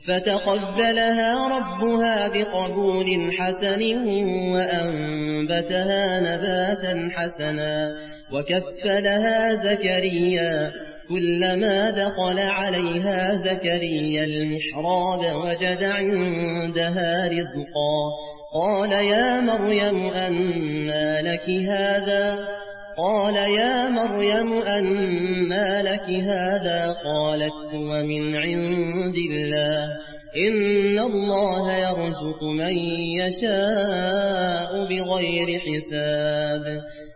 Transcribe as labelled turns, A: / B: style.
A: فتقبلها ربها بقبول حسن وأنبتها نباتا حسنا وكفلها زكريا كلما دخل عليها زكريا المحراب وجد عندها رزقا قال يا مريم أنى لك هذا قالت هو من عند الله إن الله يرزق من يشاء بغير حساب